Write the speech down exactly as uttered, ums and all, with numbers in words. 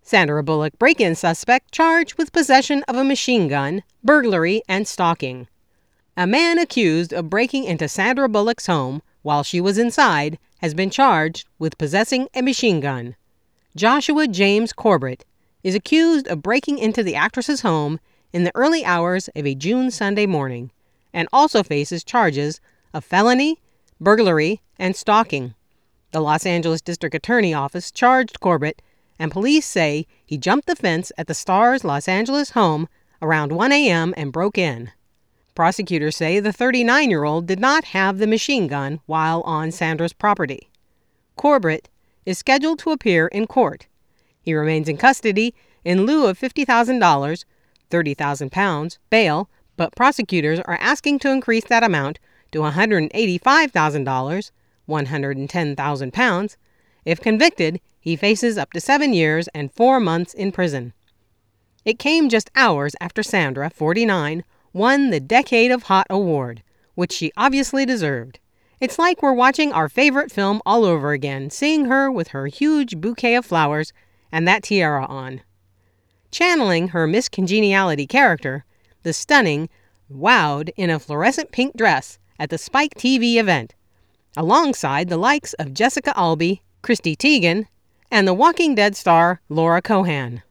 Sandra Bullock break-in suspect charged with possession of a machine gun, burglary, and stalking. A man accused of breaking into Sandra Bullock's home while she was inside has been charged with possessing a machine gun. Joshua James Corbett is accused of breaking into the actress's home in the early hours of a June Sunday morning and also faces charges of felony, burglary, and stalking. The Los Angeles District Attorney Office charged Corbett, and police say he jumped the fence at the star's Los Angeles home around one a.m. and broke in. Prosecutors say the thirty-nine-year-old did not have the machine gun while on Sandra's property. Corbett is scheduled to appear in court. He remains in custody in lieu of fifty thousand dollars, thirty thousand pounds, bail, but prosecutors are asking to increase that amount to one hundred eighty-five thousand dollars, one hundred ten thousand pounds. If convicted, he faces up to seven years and four months in prison. It came just hours after Sandra, forty-nine, won the Decade of Hot award, which she obviously deserved. It's like we're watching our favorite film all over again, seeing her with her huge bouquet of flowers and that tiara on. Channeling her Miss Congeniality character, the stunning wowed in a fluorescent pink dress at the Spike T V event, alongside the likes of Jessica Albi, Chrissy Teigen, and The Walking Dead star Laura Cohan.